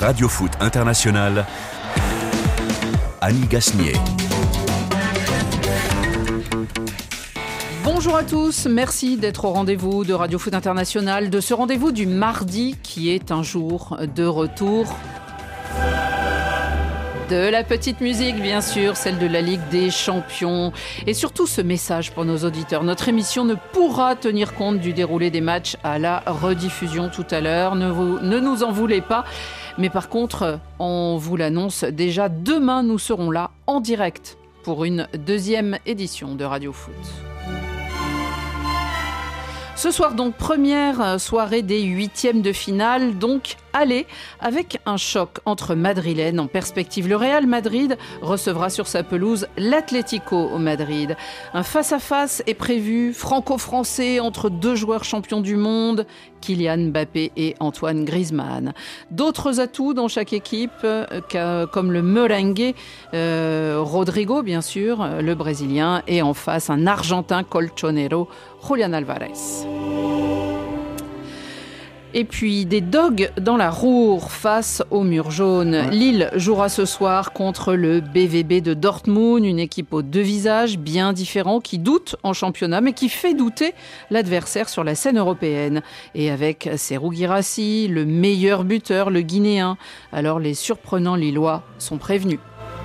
Radio Foot International, Annie Gasnier. Bonjour à tous, merci d'être au rendez-vous de Radio Foot International, de ce rendez-vous du mardi qui est un jour de retour. De la petite musique, bien sûr, celle de la Ligue des Champions. Et surtout ce message pour nos auditeurs. Notre émission ne pourra tenir compte du déroulé des matchs à la rediffusion tout à l'heure. Ne nous en voulez pas. Mais par contre, on vous l'annonce déjà, demain nous serons là en direct pour une deuxième édition de Radio Foot. Ce soir donc, première soirée des huitièmes de finale, donc aller avec un choc entre madrilènes en perspective. Le Real Madrid recevra sur sa pelouse l'Atlético Madrid. Un face-à-face est prévu, franco-français, entre deux joueurs champions du monde, Kylian Mbappé et Antoine Griezmann. D'autres atouts dans chaque équipe, comme le merengue, Rodrigo bien sûr, le Brésilien, et en face un Argentin colchonero, Julián Álvarez. Et puis des dogs dans la Ruhr face au mur jaune. Ouais. Lille jouera ce soir contre le BVB de Dortmund, une équipe aux deux visages bien différents qui doute en championnat mais qui fait douter l'adversaire sur la scène européenne. Et avec Serhou Guirassy, le meilleur buteur, le Guinéen. Alors les surprenants Lillois sont prévenus.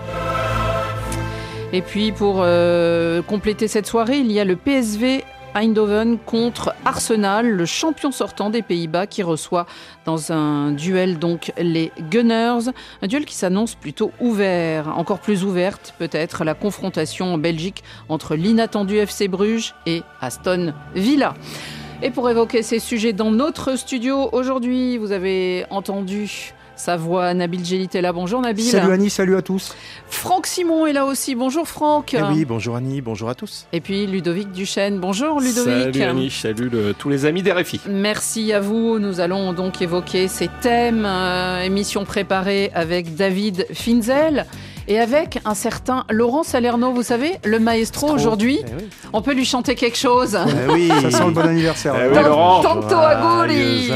Et puis pour compléter cette soirée, il y a le PSV Eindhoven contre Arsenal, le champion sortant des Pays-Bas qui reçoit dans un duel donc les Gunners. Un duel qui s'annonce plutôt ouvert, encore plus ouverte peut-être la confrontation en Belgique entre l'inattendu FC Bruges et Aston Villa. Et pour évoquer ces sujets dans notre studio aujourd'hui, vous avez entendu sa voix, Nabil Djellit est là. Bonjour Nabil. Salut Annie, salut à tous. Franck Simon est là aussi. Bonjour Franck. Eh oui, bonjour Annie, bonjour à tous. Et puis Ludovic Duchesne. Bonjour Ludovic. Salut Annie, salut tous les amis d'RFI. Merci à vous. Nous allons donc évoquer ces thèmes, émission préparée avec David Finzel. Et avec un certain Laurent Salerno, vous savez, le maestro aujourd'hui. Eh oui. On peut lui chanter quelque chose. Eh oui, ça sent le bon anniversaire. Eh oui, Laurent. Tanto auguri.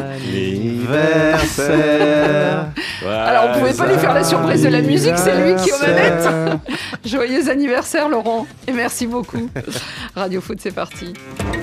Anniversaire. Alors, on pouvait pas lui faire la surprise de la musique, c'est lui qui est aux manettes. Joyeux anniversaire, Laurent. Et merci beaucoup. Radio Foot, c'est parti.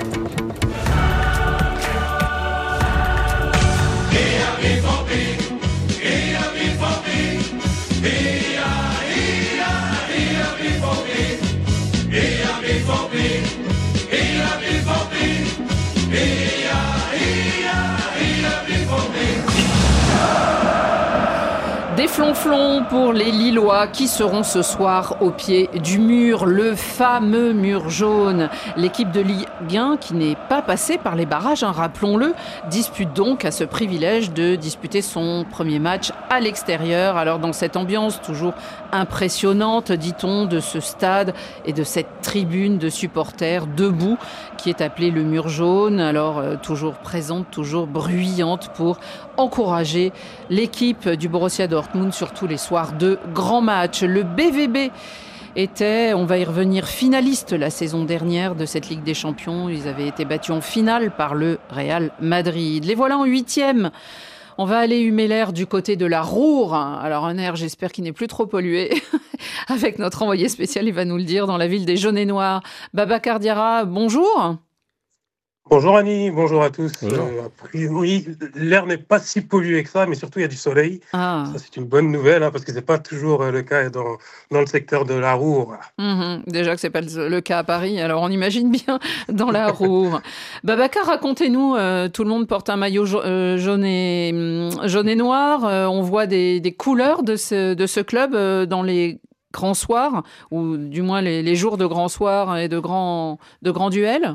Des flonflons pour les Lillois qui seront ce soir au pied du mur, le fameux mur jaune. L'équipe de Ligue 1 qui n'est pas passée par les barrages, rappelons-le, dispute donc à ce privilège de disputer son premier match à l'extérieur. Alors dans cette ambiance toujours impressionnante, dit-on, de ce stade et de cette tribune de supporters debout qui est appelée le mur jaune. Alors toujours présente, toujours bruyante pour encourager l'équipe du Borussia Dortmund sur tous les soirs de grands matchs. Le BVB était, on va y revenir, finaliste la saison dernière de cette Ligue des Champions. Ils avaient été battus en finale par le Real Madrid. Les voilà en huitième. On va aller humer l'air du côté de la Ruhr. Alors un air, j'espère qu'il n'est plus trop pollué. Avec notre envoyé spécial, il va nous le dire, dans la ville des Jaunes et Noirs. Babacar Diarra, bonjour. Bonjour Annie, bonjour à tous. Bonjour. A priori, l'air n'est pas si pollué que ça, mais surtout il y a du soleil. Ah. Ça c'est une bonne nouvelle, parce que c'est pas toujours le cas dans le secteur de la Ruhr. Déjà que c'est pas le cas à Paris, alors on imagine bien dans la Ruhr. Babacar, racontez-nous, tout le monde porte un maillot jaune et noir. On voit des couleurs de ce club dans les grands soirs, ou du moins les jours de grands soirs et de grands duels.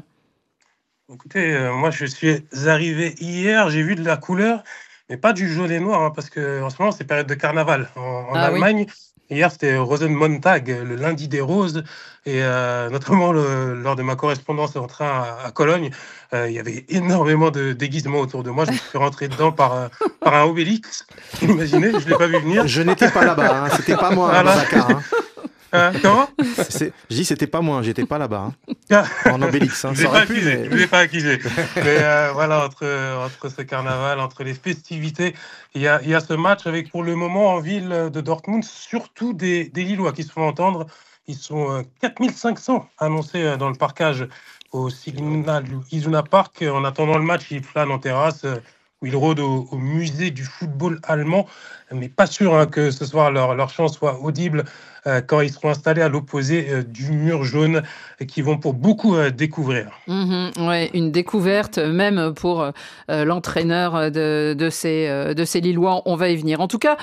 Écoutez, moi je suis arrivé hier, j'ai vu de la couleur, mais pas du jaune et noir, parce qu'en ce moment c'est période de carnaval en Allemagne. Oui. Hier c'était Rosenmontag, le lundi des roses, et notamment lors de ma correspondance en train à Cologne, il y avait énormément de déguisements autour de moi. Je me suis rentré dedans par un Obélix, imaginez, je ne l'ai pas vu venir. Je n'étais pas là-bas, c'était pas moi, Babacar. Comment ? Je dis c'était pas moi, j'étais pas là-bas. En Obélix, hein. Ça aurait pu, mais... Je l'ai pas accusé. Mais voilà, entre ce carnaval, entre les festivités, il y a ce match avec, pour le moment, en ville de Dortmund, surtout des Lillois qui se font entendre. Ils sont 4500 annoncés dans le parcage au Signal Iduna Park. En attendant le match, ils flânent en terrasse, où ils rôdent au musée du football allemand. Mais pas sûr que ce soir leur chant soit audible quand ils seront installés à l'opposé du mur jaune, qui vont pour beaucoup découvrir. Ouais, une découverte même pour l'entraîneur de ces Lillois. On va y venir. En tout cas,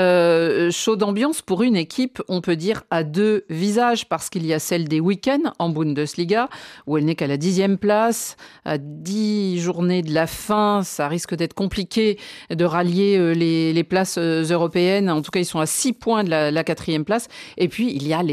chaude ambiance pour une équipe, on peut dire, à deux visages, parce qu'il y a celle des week-ends en Bundesliga, où elle n'est qu'à la 10e place. À 10 journées de la fin, ça risque d'être compliqué de rallier les places européennes. En tout cas, ils sont à 6 points de la 4e place. Et puis, il y a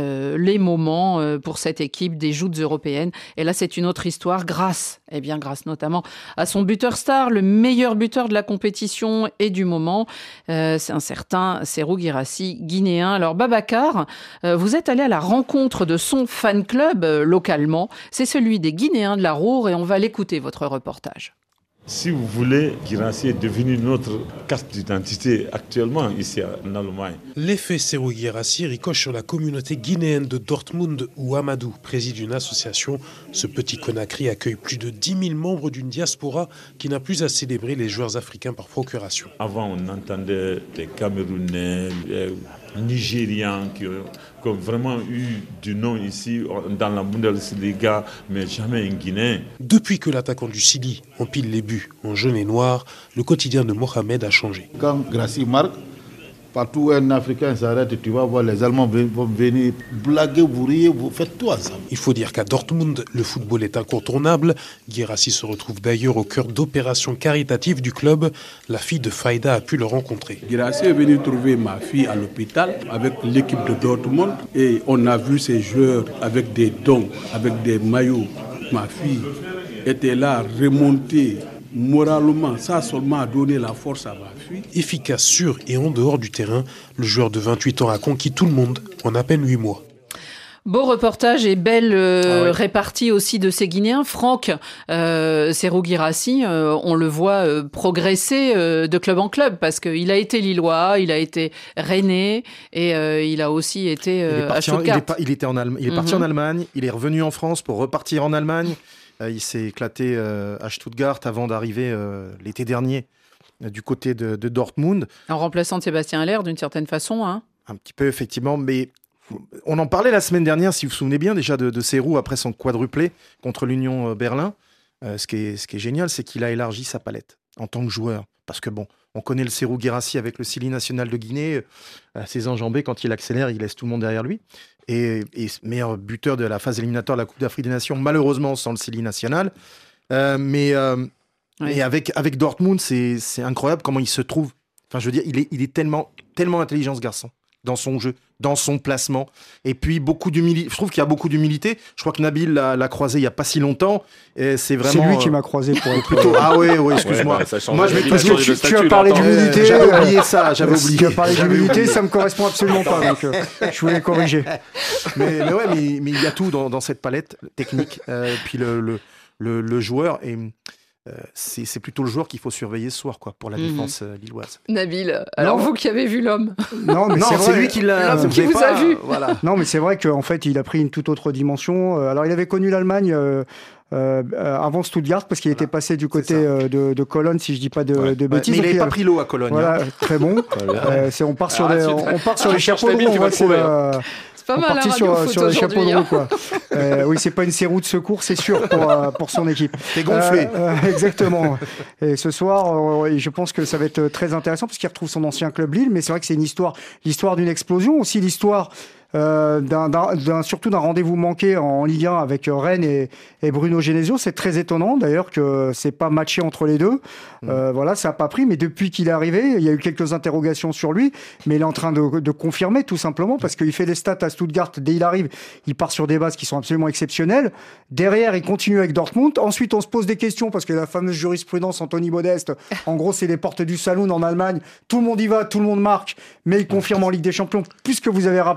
les moments pour cette équipe des joutes européennes. Et là, c'est une autre histoire, grâce notamment à son buteur star, le meilleur buteur de la compétition et du moment. C'est un certain Serhou Guirassy, guinéen. Alors, Babacar, vous êtes allé à la rencontre de son fan club localement. C'est celui des Guinéens de la Roure et on va l'écouter, votre reportage. Si vous voulez, Guirassy est devenu notre carte d'identité actuellement ici en Allemagne. L'effet Serhou Guirassy ricoche sur la communauté guinéenne de Dortmund où Amadou préside une association. Ce petit Conakry accueille plus de 10 000 membres d'une diaspora qui n'a plus à célébrer les joueurs africains par procuration. Avant, on entendait des Camerounais, des Nigérians qui ont vraiment eu du nom ici dans la Bundesliga, mais jamais un Guinéen. Depuis que l'attaquant du Sili empile les buts en jaune et noir, le quotidien de Mohamed a changé. Quand Guirassy marque, partout où un Africain s'arrête, tu vas voir les Allemands vont venir blaguer, vous riez, vous faites tout ensemble. Il faut dire qu'à Dortmund, le football est incontournable. Guirassy se retrouve d'ailleurs au cœur d'opérations caritatives du club. La fille de Faïda a pu le rencontrer. Guirassy est venu trouver ma fille à l'hôpital avec l'équipe de Dortmund et on a vu ces joueurs avec des dons, avec des maillots. Ma fille était là, remontée. Moralement, ça seulement a donné la force à ma fille. Efficace sur et en dehors du terrain, le joueur de 28 ans a conquis tout le monde en à peine 8 mois. Beau reportage et belle répartie aussi de ces Guinéens. Franck, Serhou Guirassy, on le voit progresser de club en club parce qu'il a été Lillois, il a été Rennais et il a aussi été à Stuttgart. Il est parti en Allemagne, il est revenu en France pour repartir en Allemagne. Il s'est éclaté à Stuttgart avant d'arriver l'été dernier du côté de Dortmund. En remplaçant Sébastien Haller d'une certaine façon. Hein. Un petit peu, effectivement. Mais on en parlait la semaine dernière, si vous vous souvenez bien, déjà de Serhou après son quadruplé contre l'Union Berlin. Ce qui est génial, c'est qu'il a élargi sa palette en tant que joueur. Parce que bon, on connaît le Serhou Guirassy avec le Sili national de Guinée. Ses enjambées, quand il accélère, il laisse tout le monde derrière lui. Et meilleur buteur de la phase éliminatoire de la Coupe d'Afrique des Nations, malheureusement sans le Sili national. Mais avec Dortmund, c'est incroyable comment il se trouve. Enfin, je veux dire, il est tellement intelligent, ce garçon, dans son jeu, dans son placement. Et puis, beaucoup d'humilité. Je trouve qu'il y a beaucoup d'humilité. Je crois que Nabil l'a croisé il n'y a pas si longtemps. Et c'est lui qui m'a croisé pour être plutôt. Ah oui, excuse-moi. Moi, tu as parlé d'humilité. J'avais oublié ça. Tu as parlé d'humilité, ça me correspond absolument pas. Donc, je voulais corriger. Mais il y a tout dans cette palette technique. Puis le joueur et c'est plutôt le joueur qu'il faut surveiller ce soir, quoi, pour la défense lilloise. Nabil, alors vous qui avez vu l'homme. Non, mais c'est lui qui l'a. L'homme qui vous a vu. Voilà. Non, mais c'est vrai qu'en fait, il a pris une toute autre dimension. Alors, il avait connu l'Allemagne avant Stuttgart, parce qu'il était passé du côté de Cologne, si je dis pas de bêtises. Mais il n'avait pas pris l'eau à Cologne. Voilà, très bon. On part sur les chapeaux de roue. Pas mal, sur les chapeaux de roue, quoi. Oui, c'est pas une Serhou de secours, c'est sûr, pour son équipe. T'es gonflé. Exactement. Et ce soir, je pense que ça va être très intéressant parce qu'il retrouve son ancien club Lille, mais c'est vrai que c'est l'histoire d'une explosion, aussi l'histoire surtout d'un rendez-vous manqué en Ligue 1 avec Rennes et Bruno Genesio. C'est très étonnant d'ailleurs que c'est pas matché entre les deux. Voilà, ça a pas pris, mais depuis qu'il est arrivé, il y a eu quelques interrogations sur lui, mais il est en train de confirmer tout simplement parce qu'il fait des stats à Stuttgart. Dès qu'il arrive, il part sur des bases qui sont absolument exceptionnelles. Derrière, il continue avec Dortmund. Ensuite, on se pose des questions parce que la fameuse jurisprudence Anthony Modeste, en gros, c'est les portes du saloon en Allemagne. Tout le monde y va, tout le monde marque, mais il confirme en Ligue des Champions, puisque vous avez rappelé que c'était le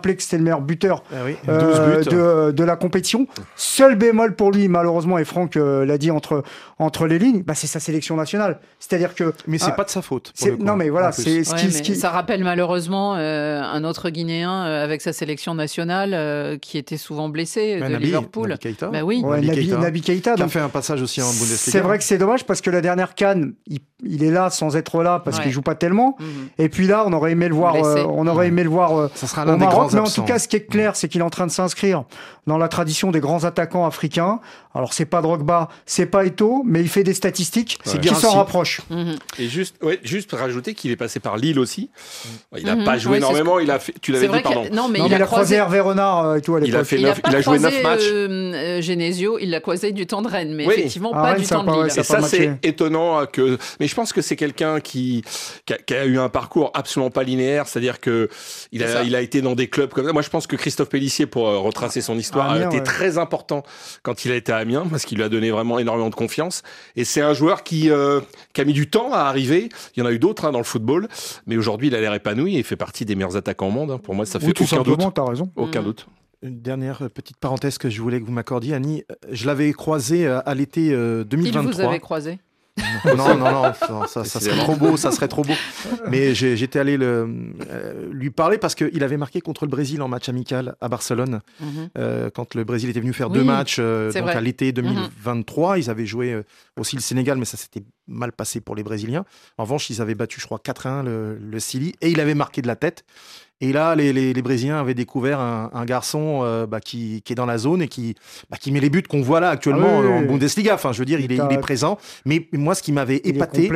meilleurs buteurs 12 buts. de la compétition. Seul bémol pour lui, malheureusement, et Franck l'a dit entre les lignes, c'est sa sélection nationale. C'est-à-dire que... Mais c'est pas de sa faute. Non, mais voilà, c'est ça rappelle malheureusement un autre Guinéen avec sa sélection nationale qui était souvent blessé de Liverpool. Naby Keïta. Oui. Naby Keïta. Qui a fait un passage aussi en Bundesliga. C'est vrai que c'est dommage parce que la dernière CAN, il est là sans être là parce qu'il joue pas tellement. Et puis là, on aurait aimé le voir. Ça sera au l'un des Maroc. grands Mais en absents. tout cas, ce qui est clair, c'est qu'il est en train de s'inscrire dans la tradition des grands attaquants africains. Alors, c'est pas Drogba, c'est pas Eto'o, mais il fait des statistiques qui s'en rapprochent. Et juste rajouter qu'il est passé par Lille aussi. Il n'a pas joué énormément. Il a fait, tu l'avais dit, pardon. Il a croisé Hervé Renard et tout à l'époque. Il a joué 9 matchs. Genesio, il l'a croisé du temps de Rennes, mais effectivement pas du temps de Lille. Et ça, c'est étonnant. Mais je pense que c'est quelqu'un qui a eu un parcours absolument pas linéaire. C'est-à-dire qu'il a été dans des clubs comme ça. Moi, je pense que Christophe Pélissier, pour retracer son histoire, a été très important quand il a été à Amiens, parce qu'il lui a donné vraiment énormément de confiance. Et c'est un joueur qui a mis du temps à arriver. Il y en a eu d'autres dans le football, mais aujourd'hui, il a l'air épanoui et il fait partie des meilleurs attaquants au monde. Pour moi, ça fait aucun doute. T'as raison. Aucun doute. Une dernière petite parenthèse que je voulais que vous m'accordiez, Annie. Je l'avais croisé à l'été 2023. Il vous avait croisé? Non, ça serait trop beau. Mais j'étais allé lui parler parce qu'il avait marqué contre le Brésil en match amical à Barcelone. Quand le Brésil était venu faire 2 matchs à l'été 2023. Ils avaient joué aussi le Sénégal, mais ça s'était mal passé pour les Brésiliens. En revanche, ils avaient battu, je crois, 4-1 le Chili et il avait marqué de la tête. Et là, les Brésiliens avaient découvert un garçon qui est dans la zone et qui met les buts qu'on voit là actuellement en Bundesliga. Enfin, je veux dire, il est présent. Mais moi, ce qui m'avait épaté,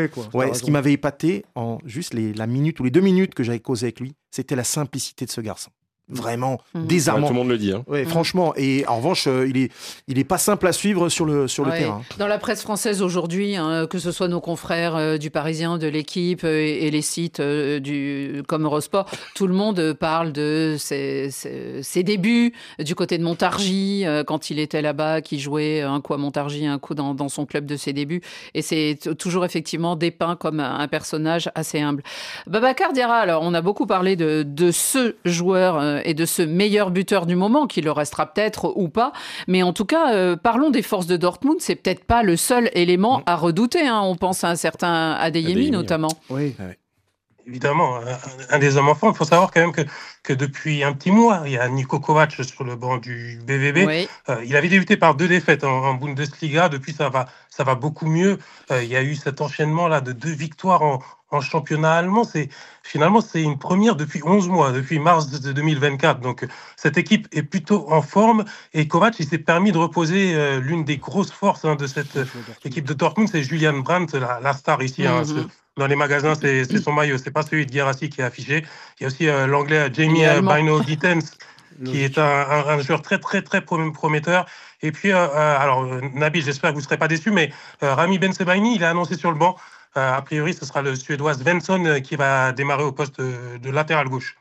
en juste la minute ou les 2 minutes que j'avais causé avec lui, c'était la simplicité de ce garçon. Vraiment désarmant. Tout le monde le dit. Franchement. Et en revanche, il est pas simple à suivre sur le terrain. Dans la presse française aujourd'hui, que ce soit nos confrères du Parisien, de l'Équipe et les sites comme Eurosport, tout le monde parle de ses débuts du côté de Montargis, quand il était là-bas, qui jouait un coup à Montargis, un coup dans son club de ses débuts. Et c'est toujours effectivement dépeint comme un personnage assez humble. Babacar Diarra, alors on a beaucoup parlé de ce joueur et de ce meilleur buteur du moment, qui le restera peut-être ou pas. Mais en tout cas, parlons des forces de Dortmund. C'est peut-être pas le seul élément à redouter. On pense à un certain Adeyemi notamment. Oui. Évidemment, un des hommes en forme. Il faut savoir quand même que depuis un petit mois, il y a Niko Kovac sur le banc du BVB. Oui. Il avait débuté par 2 défaites en Bundesliga. Depuis, ça va beaucoup mieux. Il y a eu cet enchaînement-là de 2 victoires en championnat allemand. Finalement, c'est une première depuis 11 mois, depuis mars de 2024. Donc, cette équipe est plutôt en forme. Et Kovac, il s'est permis de reposer l'une des grosses forces de cette équipe de Dortmund. C'est Julian Brandt, la star ici. Dans les magasins, c'est son maillot. C'est pas celui de Guirassy qui est affiché. Il y a aussi l'anglais Jamie Bino-Gittens, qui est un joueur très, très, très prometteur. Et puis, alors, Nabil, j'espère que vous ne serez pas déçus, mais Rami Bensebaini, il a annoncé sur le banc. A priori, ce sera le Suédois Svensson qui va démarrer au poste de latéral gauche.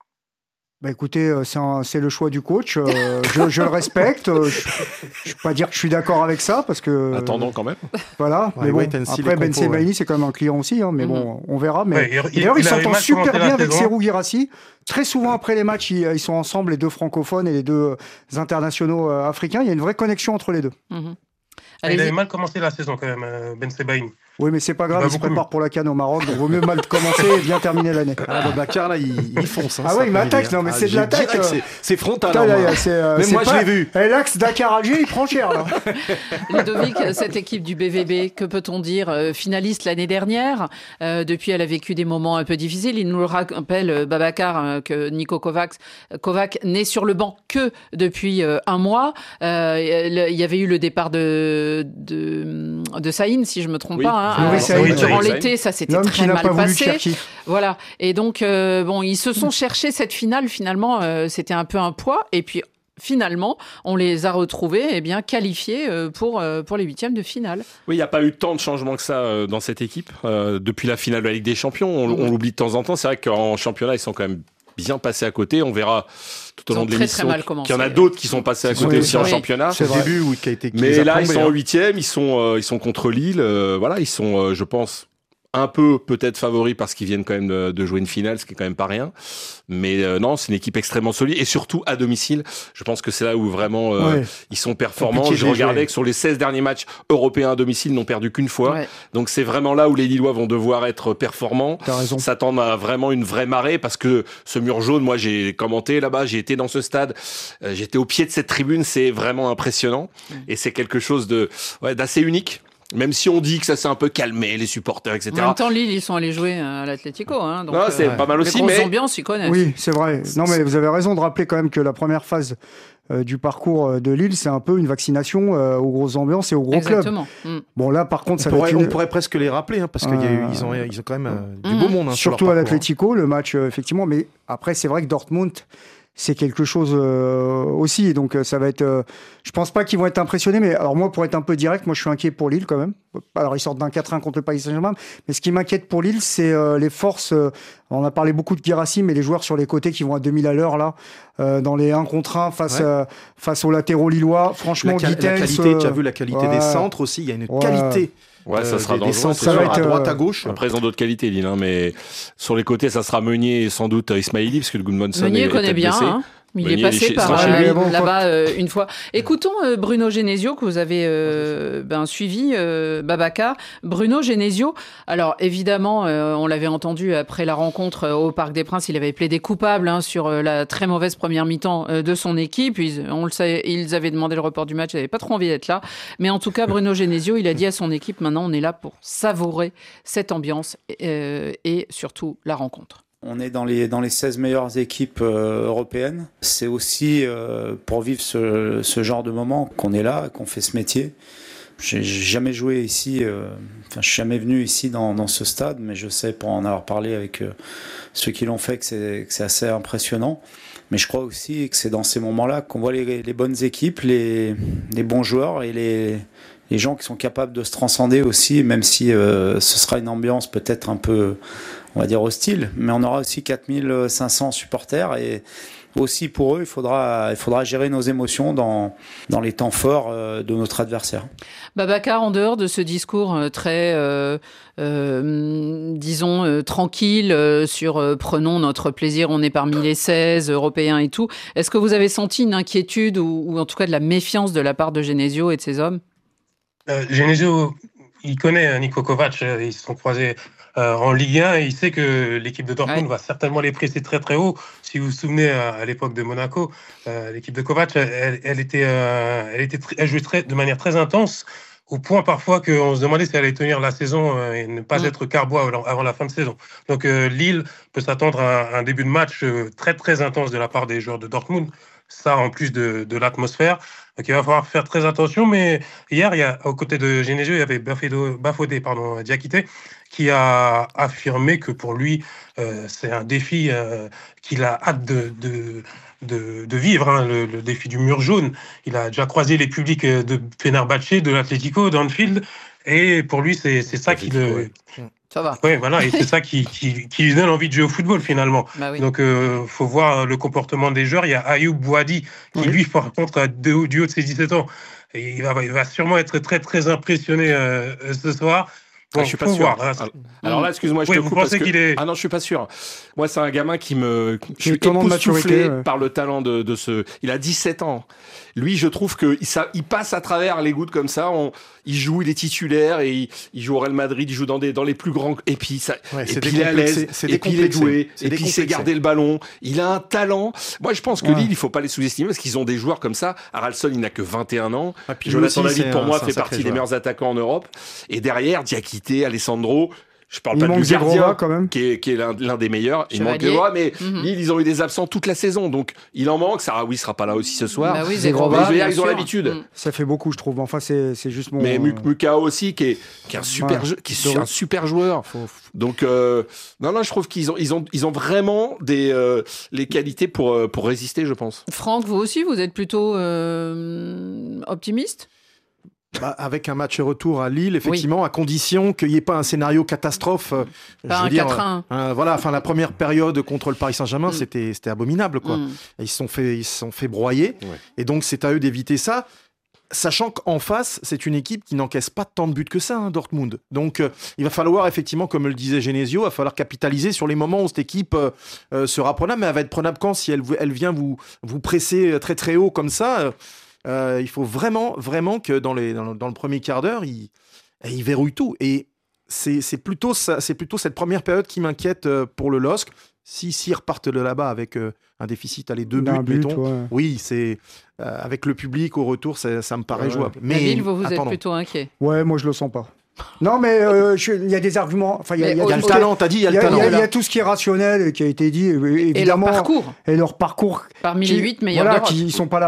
Écoutez, c'est le choix du coach. Je le respecte. Je ne vais pas dire que je suis d'accord avec ça parce que. Attendons quand même. Voilà. Mais bon, après, Ben Sebaini, c'est quand même un client aussi. Mais bon, on verra. Mais d'ailleurs, il s'entend super bien avec Serhou Guirassy. Très souvent, après les matchs, ils sont ensemble, les 2 francophones et les 2 internationaux africains. Il y a une vraie connexion entre les 2. Il avait mal commencé la saison quand même, Ben Sebaini. Oui, mais c'est pas grave, il se prépare pour la CAN au Maroc, donc vaut mieux mal commencer et bien terminer l'année. Babacar, là, il fonce. Ah ouais, il m'attaque, non, mais c'est de l'attaque. C'est frontal. Même moi, je l'ai vu. L'axe Dakar-Alger, il prend cher, là. Ludovic, cette équipe du BVB, que peut-on dire? Finaliste l'année dernière. Depuis, elle a vécu des moments un peu difficiles. Il nous le rappelle, Babacar, que Niko Kovac n'est sur le banc que depuis un mois. Il y avait eu le départ de Saïn, si je me trompe pas. Durant l'été, ça s'était très mal passé. Voilà. Et donc, ils se sont cherchés cette finale. Finalement, c'était un peu un poids. Et puis, finalement, on les a retrouvés qualifiés pour les 8e de finale. Oui, il n'y a pas eu tant de changements que ça dans cette équipe. Depuis la finale de la Ligue des Champions, on l'oublie de temps en temps. C'est vrai qu'en championnat, ils sont quand même bien passés à côté. On verra tout au long de l'émission qu'il y en a d'autres qui sont passés à côté aussi en championnat. C'est le début qui a été. Mais là, ils sont en 8e, ils sont contre Lille. Voilà, ils sont, je pense, un peu peut-être favoris parce qu'ils viennent quand même de jouer une finale, ce qui est quand même pas rien. Mais non, c'est une équipe extrêmement solide et surtout à domicile. Je pense que c'est là où vraiment ils sont performants. Je regardais que sur les 16 derniers matchs européens à domicile, ils n'ont perdu qu'une fois. Ouais. Donc c'est vraiment là où les Lillois vont devoir être performants, s'attendre à vraiment une vraie marée parce que ce mur jaune, moi j'ai commenté là-bas, j'ai été dans ce stade, j'étais au pied de cette tribune, c'est vraiment impressionnant et c'est quelque chose d'assez unique. Même si on dit que ça s'est un peu calmé, les supporters, etc. En même temps, Lille, ils sont allés jouer à l'Atlético. Hein, donc, c'est pas mal aussi. Les grosses ambiances, ils connaissent. Oui, c'est vrai. Non, mais vous avez raison de rappeler quand même que la première phase du parcours de Lille, c'est un peu une vaccination aux grosses ambiances et aux gros clubs. Bon, là, par contre, on pourrait presque les rappeler, hein, parce qu'ils ont quand même du beau monde. Hein, surtout à l'Atlético, le match, effectivement. Mais après, c'est vrai que Dortmund, c'est quelque chose aussi. Donc, ça va être... je pense pas qu'ils vont être impressionnés, mais alors moi, pour être un peu direct, moi, je suis inquiet pour Lille quand même. Alors, ils sortent d'un 4-1 contre le Paris Saint-Germain. Mais ce qui m'inquiète pour Lille, c'est les forces... on a parlé beaucoup de Guirassy, mais les joueurs sur les côtés qui vont à 2000 à l'heure, là, dans les 1 contre 1 face aux latéraux lillois. Franchement, la qualité, tu as vu la qualité des centres aussi. Il y a une qualité... Ouais, ça sera dangereux. Ça va être à droite, à gauche. Après, ils ont d'autres qualités, Lille, hein, mais sur les côtés, ça sera Meunier et sans doute Ismaili, parce que le Gudmundsson est connaît bien, blessé. Hein. Il est passé par là-bas une fois. Écoutons Bruno Genesio, que vous avez suivi, Babacar. Bruno Genesio, alors évidemment, on l'avait entendu après la rencontre au Parc des Princes, il avait plaidé coupable sur la très mauvaise première mi-temps de son équipe. On le sait, ils avaient demandé le report du match, ils n'avaient pas trop envie d'être là. Mais en tout cas, Bruno Genesio, il a dit à son équipe, maintenant on est là pour savourer cette ambiance et surtout la rencontre. On est dans les 16 meilleures équipes européennes. C'est aussi pour vivre ce genre de moment qu'on est là, qu'on fait ce métier. J'ai jamais joué ici, je suis jamais venu ici dans ce stade, mais je sais pour en avoir parlé avec ceux qui l'ont fait que c'est assez impressionnant. Mais je crois aussi que c'est dans ces moments-là qu'on voit les bonnes équipes, les bons joueurs et les gens qui sont capables de se transcender aussi, même si ce sera une ambiance peut-être un peu, on va dire, hostile, mais on aura aussi 4500 supporters et aussi pour eux, il faudra gérer nos émotions dans les temps forts de notre adversaire. Babacar, en dehors de ce discours très, tranquille sur prenons notre plaisir, on est parmi les 16 Européens et tout, est-ce que vous avez senti une inquiétude ou en tout cas de la méfiance de la part de Genesio et de ses hommes? Genesio, il connaît Niko Kovac, ils se sont croisés en Ligue 1 et il sait que l'équipe de Dortmund va certainement les presser très très haut. Si vous vous souvenez, à l'époque de Monaco, l'équipe de Kovac, elle jouait de manière très intense, au point parfois qu'on se demandait si elle allait tenir la saison et ne pas être carbois avant la fin de saison. Donc Lille peut s'attendre à un début de match très très intense de la part des joueurs de Dortmund. Ça, en plus de l'atmosphère. Donc, il va falloir faire très attention. Mais hier, aux côtés de Genesio, il y avait Bafodé Diakité, qui a affirmé que pour lui, c'est un défi qu'il a hâte de vivre, hein, le défi du mur jaune. Il a déjà croisé les publics de Fenerbahçe, de l'Atlético, d'Anfield. Et pour lui, c'est ça qui le... Ça va. Oui, voilà, et c'est ça qui lui donne envie de jouer au football finalement. Bah oui. Donc, faut voir le comportement des joueurs. Il y a Ayoub Bouhadi qui, lui, par contre, a du haut de ses 17 ans. Et il va sûrement être très, très impressionné ce soir. Bon, je suis pas sûr. Voir, hein. Alors là, excuse-moi, je te coupe parce que... qu'il est... Ah non, je suis pas sûr. Moi, c'est un gamin qui me... Je suis époustouflé par le talent de ce... Il a 17 ans. Lui, je trouve que il passe à travers les gouttes comme ça. Il joue, il est titulaire et il joue au Real Madrid, il joue dans les plus grands. Et puis ça, et puis il est à l'aise, et puis il est doué, et puis il sait garder le ballon. Il a un talent. Moi, je pense que Lille, il faut pas les sous-estimer parce qu'ils ont des joueurs comme ça. Haraldsson, il n'a que 21 ans. Jonathan David, pour moi, fait partie des meilleurs attaquants en Europe. Et derrière, Diakité, Alessandro. Je parle pas du gardien, quand même. qui est l'un des meilleurs. Il manque Zegrova, mais Lille, ils ont eu des absents toute la saison. Donc, il en manque. Sarawi sera pas là aussi ce soir. Bah oui, Zegrova, ils ont l'habitude. Ça fait beaucoup, je trouve. Enfin, c'est juste mon... Mais Mukao aussi, qui est un un super joueur. Donc, non, je trouve qu'ils ont vraiment les qualités pour résister, je pense. Franck, vous aussi, vous êtes plutôt optimiste ? Avec un match retour à Lille, effectivement, à condition qu'il n'y ait pas un scénario catastrophe. Pas un 4-1. Voilà, la première période contre le Paris Saint-Germain, c'était abominable, quoi. Ils se sont fait broyer. Ouais. Et donc, c'est à eux d'éviter ça. Sachant qu'en face, c'est une équipe qui n'encaisse pas tant de buts que ça, Dortmund. Donc, il va falloir effectivement, comme le disait Genesio, il va falloir capitaliser sur les moments où cette équipe sera prenable. Mais elle va être prenable quand si elle vient vous presser très très haut comme ça. Il faut vraiment que dans le premier quart d'heure, il verrouille tout. Et c'est plutôt cette première période qui m'inquiète pour le LOSC. S'ils repartent de là-bas avec un déficit, allez, 2 buts, mettons. Ouais. Oui, c'est avec le public au retour, ça me paraît jouable. Mais Nabil, vous êtes plutôt inquiet. Ouais, moi je le sens pas. Non, mais il y a des arguments. Enfin, il y a le talent, t'as dit, il y a le talent. Il y a tout ce qui est rationnel et qui a été dit, évidemment. Et leur parcours. Parmi les 8 meilleurs d'Europe. Ils sont pas là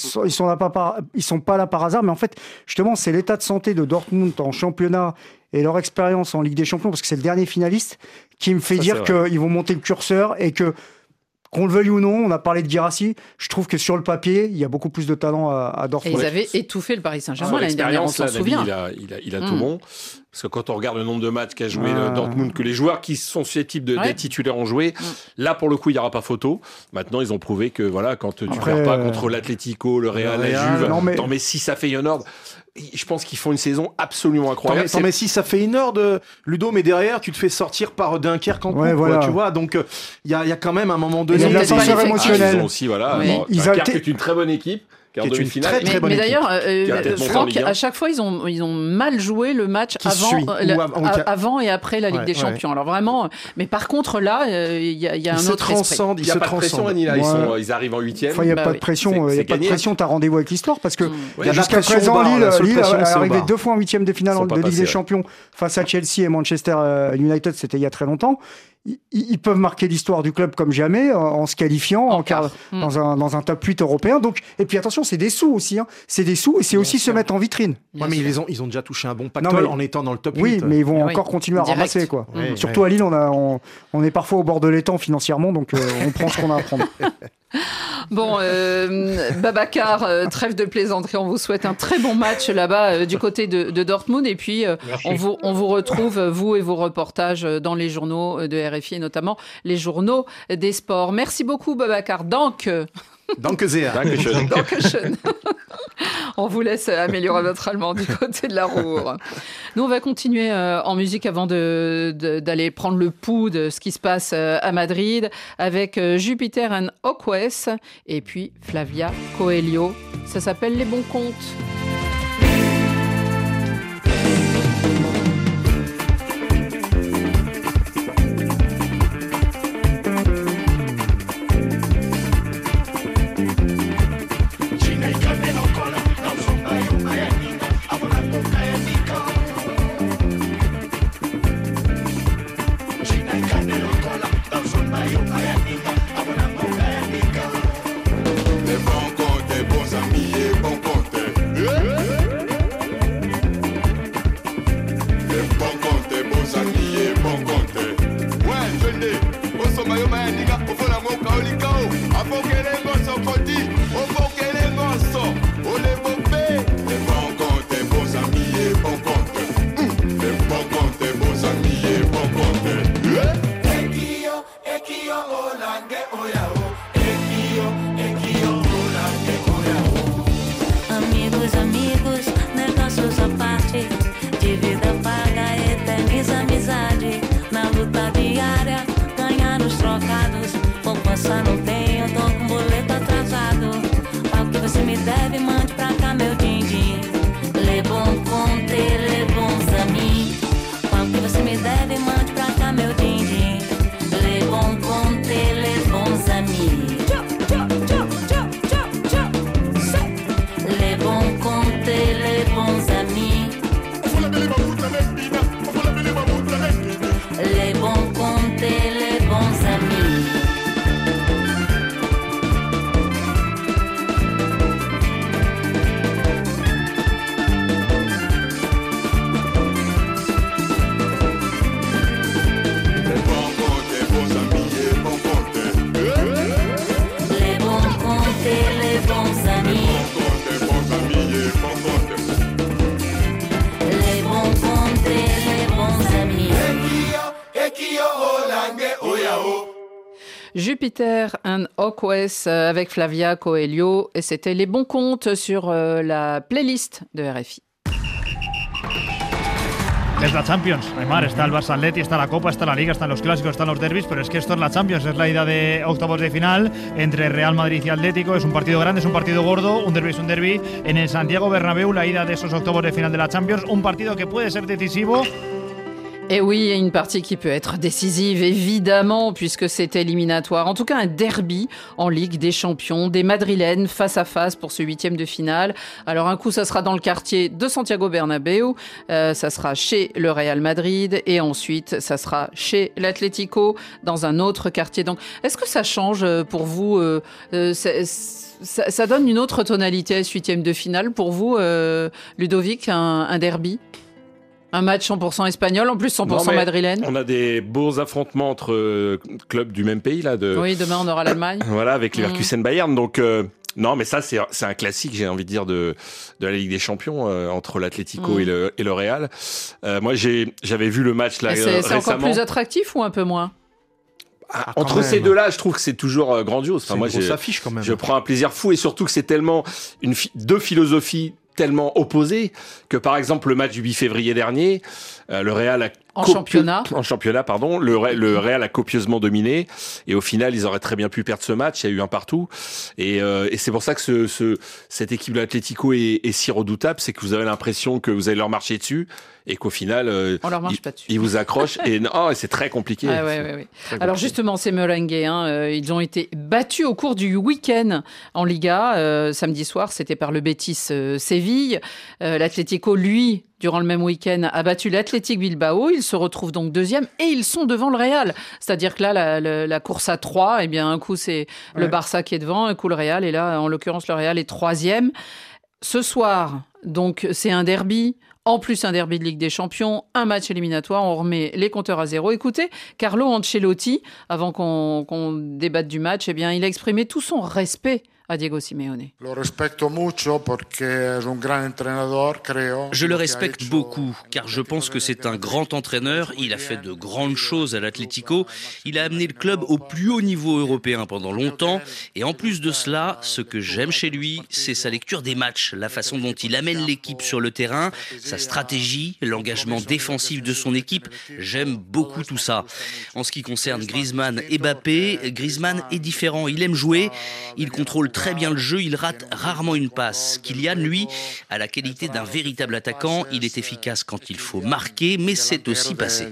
par hasard, mais en fait, justement, c'est l'état de santé de Dortmund en championnat et leur expérience en Ligue des Champions, parce que c'est le dernier finaliste, qui me fait dire qu'ils vont monter le curseur et que, qu'on le veuille ou non, on a parlé de Guirassy, je trouve que sur le papier, il y a beaucoup plus de talent à Dortmund. Et ils avaient étouffé le Paris Saint-Germain l'année dernière, on s'en souvient. Il a tout bon. Parce que quand on regarde le nombre de matchs qu'a joué Dortmund, que les joueurs qui sont susceptibles d'être titulaires ont joué, là pour le coup il n'y aura pas photo. Maintenant ils ont prouvé que voilà, quand tu ne perds pas contre l'Atlético, le Real, la Juve, t'en mets 6 à Feyenoord. Je pense qu'ils font une saison absolument incroyable. T'en mets 6 à Feyenoord, Ludo, mais derrière tu te fais sortir par Dunkerque en coupe, voilà. Tu vois. Donc il y a quand même un moment donné. Il y a l'ascenseur émotionnel. Ils ont aussi Dunkerque est une très bonne équipe. Qui est une très bonne mais d'ailleurs, Franck, à chaque fois, ils ont mal joué le match avant et après la Ligue des Champions. Alors vraiment, mais par contre là, il y a un autre esprit. Il n'y a pas de pression, Annie, là. Ils arrivent en 8e. Il n'y a pas de pression. Il n'y a pas de pression. T'as rendez-vous avec l'histoire parce que jusqu'à présent, Lille est arrivé 2 fois en 8e de finale de Ligue des Champions face à Chelsea et Manchester United. C'était il y a très longtemps. Ils peuvent marquer l'histoire du club comme jamais en se qualifiant dans un top 8 européen. Donc, et puis attention, c'est des sous aussi. C'est des sous et c'est aussi se mettre en vitrine. Ouais, mais ils ont déjà touché un bon pactole en étant dans le top 8. Oui, mais ils vont encore continuer à ramasser. Quoi. Surtout à Lille, on est parfois au bord de l'étang financièrement, donc on prend ce qu'on a à prendre. Bon, Babacar, trêve de plaisanterie, on vous souhaite un très bon match là-bas du côté de Dortmund et puis on vous retrouve, vous et vos reportages dans les journaux de RFI et notamment les journaux des sports. Merci beaucoup Babacar. Danke sehr. Dankeschön. On vous laisse améliorer votre allemand du côté de la Ruhr. Nous, on va continuer en musique avant d'aller prendre le pouls de ce qui se passe à Madrid avec Jupiter and Oques et puis Flavia Coelho. Ça s'appelle Les Bons Comptes. Bon compte, bons amis et bon compte. Jupiter and Okwes avec Flavia Coelho. Et c'était les bons comptes sur la playlist de RFI. Es la Champions, Neymar, está el Barça Atleti, está la Copa, está la Liga, están los clásicos, están los derbis, pero es que esto es la Champions, es la ida de octavos de final entre Real Madrid y Atlético, es un partido grande, es un partido gordo, un derbi es un derbi en el Santiago Bernabéu, la ida de esos octavos de final de la Champions, un partido que puede ser decisivo. Et oui, une partie qui peut être décisive, évidemment, puisque c'est éliminatoire. En tout cas, un derby en Ligue des Champions, des Madrilènes face à face pour ce 8e de finale. Alors un coup, ça sera dans le quartier de Santiago Bernabéu, ça sera chez le Real Madrid, et ensuite, ça sera chez l'Atlético, dans un autre quartier. Donc, est-ce que ça change pour vous ça donne une autre tonalité à ce 8e de finale pour vous, Ludovic, un derby ? Un match 100% espagnol, en plus 100% madrilène. On a des beaux affrontements entre clubs du même pays là. Oui, demain on aura l'Allemagne. Voilà, avec Leverkusen Bayern. Donc non, mais ça c'est un classique, j'ai envie de dire de la Ligue des Champions entre l'Atlético et le Real. Moi j'avais vu le match là récemment. C'est encore plus attractif ou un peu moins? Entre ces deux-là, je trouve que c'est toujours grandiose. Enfin, moi, s'affiche quand même. Je prends un plaisir fou, et surtout que c'est tellement deux philosophies tellement opposés que, par exemple, le match du 8 février dernier, le Real en championnat, le Real a copieusement dominé, et au final ils auraient très bien pu perdre ce match. Il y a eu un partout, et c'est pour ça que cette équipe de l'Atlético est si redoutable, c'est que vous avez l'impression que vous allez leur marcher dessus, et qu'au final ils vous accrochent, et c'est très compliqué. Ouais. Alors justement, ces merengues, ils ont été battus au cours du week-end en Liga. Samedi soir, c'était par le Betis Séville. L'Atlético, lui, durant le même week-end, a battu l'Athletic Bilbao. Ils se retrouvent donc deuxième et ils sont devant le Real. C'est-à-dire que là, la course à 3, eh bien, un coup, c'est le Barça qui est devant, un coup, le Real. Et là, en l'occurrence, le Real est troisième. Ce soir, donc, c'est un derby. En plus, un derby de Ligue des Champions, un match éliminatoire. On remet les compteurs à zéro. Écoutez, Carlo Ancelotti, avant qu'on débatte du match, eh bien, il a exprimé tout son respect à Diego Simeone. Je le respecte beaucoup, car je pense que c'est un grand entraîneur. Il a fait de grandes choses à l'Atlético. Il a amené le club au plus haut niveau européen pendant longtemps. Et en plus de cela, ce que j'aime chez lui, c'est sa lecture des matchs, la façon dont il amène l'équipe sur le terrain, sa stratégie, l'engagement défensif de son équipe. J'aime beaucoup tout ça. En ce qui concerne Griezmann et Mbappé, Griezmann est différent. Il aime jouer, il contrôle très bien le jeu, il rate rarement une passe. Kylian, lui, a la qualité d'un véritable attaquant. Il est efficace quand il faut marquer, mais c'est aussi passé.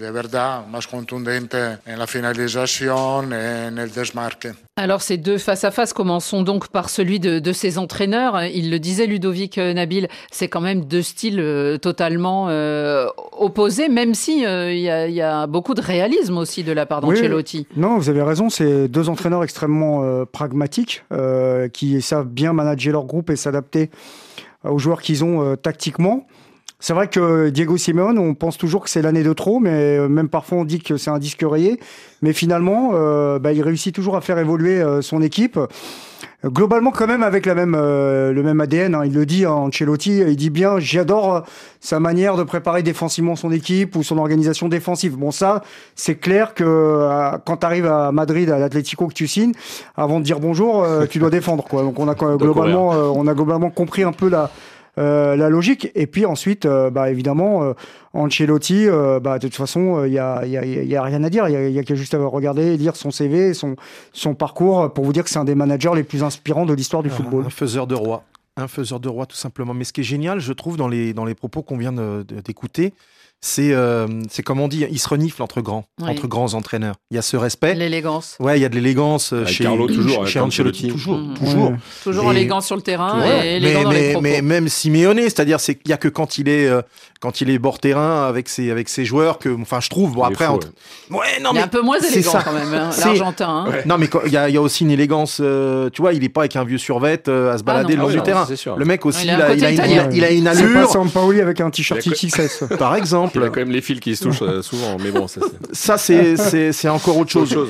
Alors ces deux face-à-face commençons donc par celui de ses entraîneurs. Il le disait Ludovic Nabil, c'est quand même deux styles totalement opposés, même si il y a beaucoup de réalisme aussi de la part d'Ancelotti. Oui, non, vous avez raison, c'est deux entraîneurs extrêmement pragmatiques qui savent bien manager leur groupe et s'adapter aux joueurs qu'ils ont tactiquement. C'est vrai que Diego Simeone, on pense toujours que c'est l'année de trop, mais même parfois on dit que c'est un disque rayé. Mais finalement, il réussit toujours à faire évoluer son équipe. Globalement, quand même, avec le même ADN. Il le dit, Ancelotti, il dit bien, j'adore sa manière de préparer défensivement son équipe ou son organisation défensive. Bon, ça, c'est clair que quand tu arrives à Madrid, à l'Atlético, que tu signes, avant de dire bonjour, tu dois défendre, quoi. Donc on a globalement compris un peu la logique. Et puis ensuite, évidemment, Ancelotti, de toute façon, il y a rien à dire. Il y a qu'à juste regarder, lire son CV, son parcours, pour vous dire que c'est un des managers les plus inspirants de l'histoire du football. Un faiseur de roi, tout simplement. Mais ce qui est génial, je trouve, dans les propos qu'on vient d'écouter, c'est comme on dit, il se renifle entre grands entraîneurs. Il y a ce respect. L'élégance. Ouais, il y a de l'élégance chez Ancelotti. Toujours élégance sur le terrain et élégant dans les propos. Mais même Simeone, c'est-à-dire qu'il y a que quand il est bord terrain avec ses joueurs que, enfin, je trouve. Bon, après, il est un peu moins élégant quand même, l'Argentin. Ouais. Non, mais il y a aussi une élégance. Tu vois, il est pas avec un vieux survêt à se balader le long du terrain. Le mec aussi, il a une allure. C'est pas Sampaoli avec un t-shirt XXS, par exemple. Il a quand même les fils qui se touchent souvent, mais bon, ça c'est encore autre chose.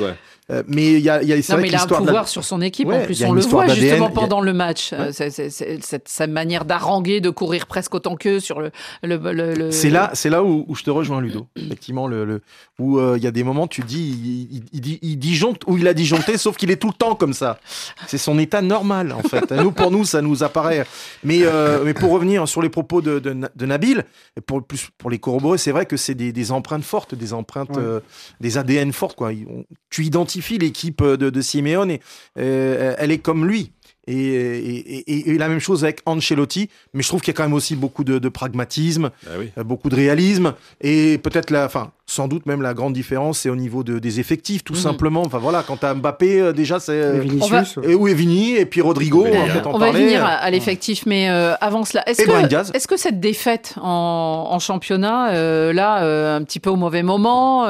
Mais il y a c'est vrai mais il a un pouvoir sur son équipe. En plus, on le voit justement pendant le match. Sa manière d'haranguer, de courir presque autant qu'eux sur le... C'est là où je te rejoins, Ludo. Effectivement, où il y a des moments, tu dis, il disjoncte, ou il a disjoncté, sauf qu'il est tout le temps comme ça. C'est son état normal, en fait. Pour nous, ça nous apparaît. Mais pour revenir sur les propos de Nabil, pour les corroborer, c'est vrai que c'est des empreintes fortes, des empreintes, des ADN fortes, quoi. Tu identifies l'équipe de Simeone et elle est comme lui. Et la même chose avec Ancelotti, mais je trouve qu'il y a quand même aussi beaucoup de pragmatisme, beaucoup de réalisme, et peut-être sans doute même la grande différence, c'est au niveau des effectifs, tout simplement. Enfin voilà, quand t'as Mbappé, déjà c'est Vinicius, et Vini, et puis Rodrigo. On va venir à l'effectif, mais avant cela, est-ce que cette défaite en championnat, un petit peu au mauvais moment,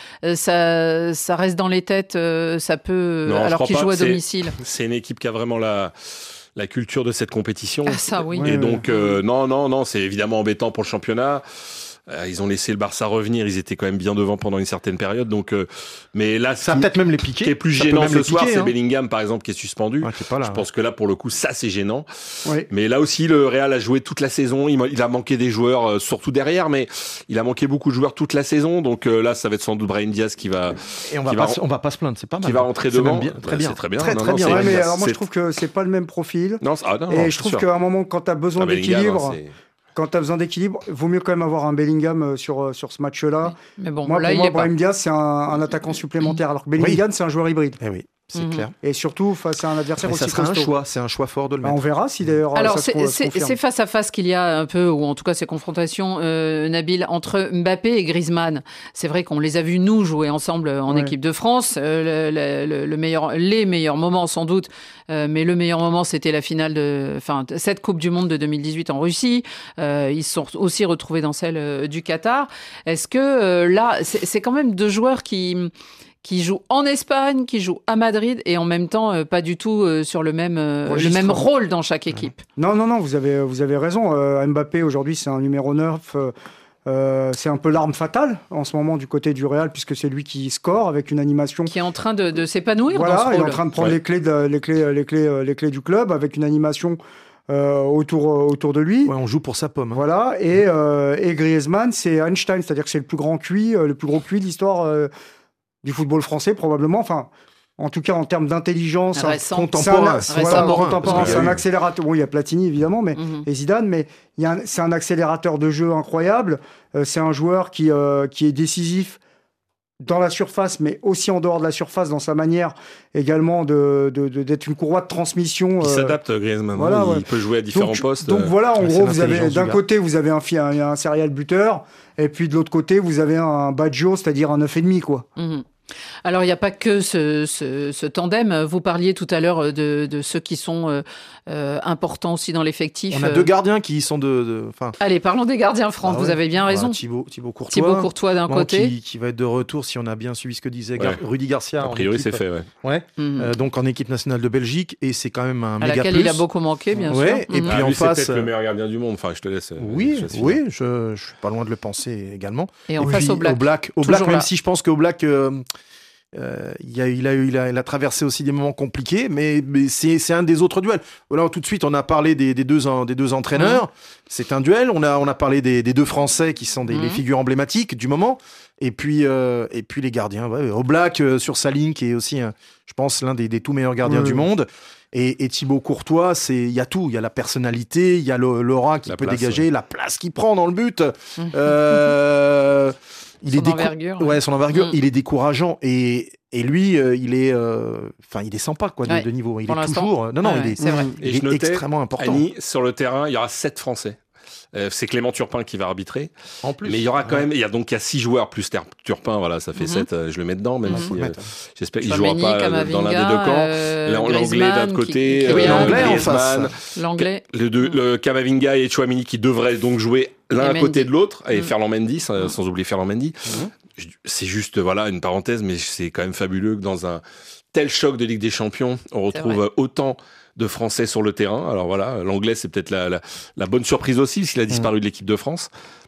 ça reste dans les têtes, ça peut, alors qu'ils jouent à domicile. C'est une équipe qui a vraiment la culture de cette compétition. Ah, ça, oui. Et donc, non, c'est évidemment embêtant pour le championnat. Ils ont laissé le Barça revenir, ils étaient quand même bien devant pendant une certaine période. Donc, mais là, ça peut-être même les piquer. Ce qui est plus gênant ce soir, c'est Bellingham, par exemple, qui est suspendu. Je pense que là, pour le coup, ça, c'est gênant. Oui. Mais là aussi, le Real a joué toute la saison. Il a manqué des joueurs, surtout derrière, mais il a manqué beaucoup de joueurs toute la saison. Donc là, ça va être sans doute Brahim Diaz qui va. Et on va pas se plaindre, c'est pas mal. Qui va rentrer devant. Très bien. C'est très bien. Très bien. Ouais, mais alors moi, je trouve que c'est pas le même profil. Non, et je trouve qu'à un moment, quand tu as besoin d'équilibre. Quand tu as besoin d'équilibre, il vaut mieux quand même avoir un Bellingham sur ce match-là. Mais bon, pour moi, Brahim Diaz, c'est un attaquant supplémentaire, alors que Bellingham, c'est un joueur hybride. Eh oui, c'est clair. Et surtout, face à un adversaire aussi costaud. C'est un choix fort de le mettre. On verra si d'ailleurs. Alors, c'est face à face qu'il y a un peu, ou en tout cas ces confrontations, Nabil, entre Mbappé et Griezmann. C'est vrai qu'on les a vus, nous, jouer ensemble en équipe de France. Les meilleurs moments, sans doute. Mais le meilleur moment, c'était la finale cette Coupe du Monde de 2018 en Russie. Ils se sont aussi retrouvés dans celle du Qatar. Est-ce que là, c'est quand même deux joueurs qui jouent en Espagne, qui jouent à Madrid et en même temps pas du tout sur le même rôle dans chaque équipe. Non, vous avez raison. Mbappé, aujourd'hui, c'est un numéro 9. C'est un peu l'arme fatale en ce moment du côté du Real, puisque c'est lui qui score avec une animation qui est en train de s'épanouir. Voilà, dans ce rôle. Il est en train de prendre les clés du club avec une animation autour de lui. Ouais, on joue pour sa pomme. Hein. Voilà, et Griezmann, c'est Einstein, c'est-à-dire que c'est le plus gros QI de l'histoire du football français, probablement. Enfin, en tout cas, en termes d'intelligence contemporain. C'est un accélérateur. Bon, il y a Platini, évidemment, et Zidane, mais c'est un accélérateur de jeu incroyable. C'est un joueur qui est décisif dans la surface, mais aussi en dehors de la surface, dans sa manière également d'être une courroie de transmission. Il s'adapte, Griezmann. Voilà, il peut jouer à différents postes. Donc voilà, en gros, d'un côté, vous avez un serial buteur, et puis de l'autre côté, vous avez un Baggio, c'est-à-dire un 9,5, quoi. Alors, il n'y a pas que ce tandem. Vous parliez tout à l'heure de ceux qui sont importants aussi dans l'effectif. On a deux gardiens qui sont Allez, parlons des gardiens, Franck. Vous avez bien raison. Thibaut Courtois. Thibaut Courtois d'un côté. Qui va être de retour, si on a bien suivi ce que disait Rudy Garcia. A priori, c'est fait, donc en équipe nationale de Belgique. Et c'est quand même un méga plus. À laquelle il a beaucoup manqué, bien sûr. Et puis en face... c'est peut-être le meilleur gardien du monde. Enfin, je te laisse... Oui, je suis pas loin de le penser également. Et en face, Oblak. Même si je pense qu'Oblak... il a traversé aussi des moments compliqués, mais c'est un des autres duels. Voilà, tout de suite, on a parlé des deux entraîneurs. C'est un duel. On a parlé des deux Français qui sont les figures emblématiques du moment. Et puis les gardiens. Oblak sur sa ligne, qui est aussi, je pense, l'un des tout meilleurs gardiens du monde. Et Thibaut Courtois, il y a tout. Il y a la personnalité, il y a l'aura qu'il peut dégager, la place qu'il prend dans le but. Son envergure, il est décourageant et lui, il est sympa de niveau. Il est toujours. Il est extrêmement important. Annie, sur le terrain, il y aura 7 Français. C'est Clément Turpin qui va arbitrer. En plus. Mais il y aura quand même, il y a 6 joueurs plus Turpin, voilà, ça fait 7. Je le mets dedans, même si j'espère qu'il jouera pas dans l'un des deux camps. L'anglais d'un côté, l'anglais en face. L'anglais. Le Camavinga et Tchouaméni qui devraient donc jouer l'un à côté de l'autre, et Ferland Mendy, sans oublier Ferland Mendy. C'est juste, une parenthèse, mais c'est quand même fabuleux que dans un tel choc de Ligue des Champions, on retrouve autant de Français sur le terrain. Alors voilà, l'anglais, c'est peut-être la bonne surprise aussi, parce qu'il a disparu de l'équipe de France.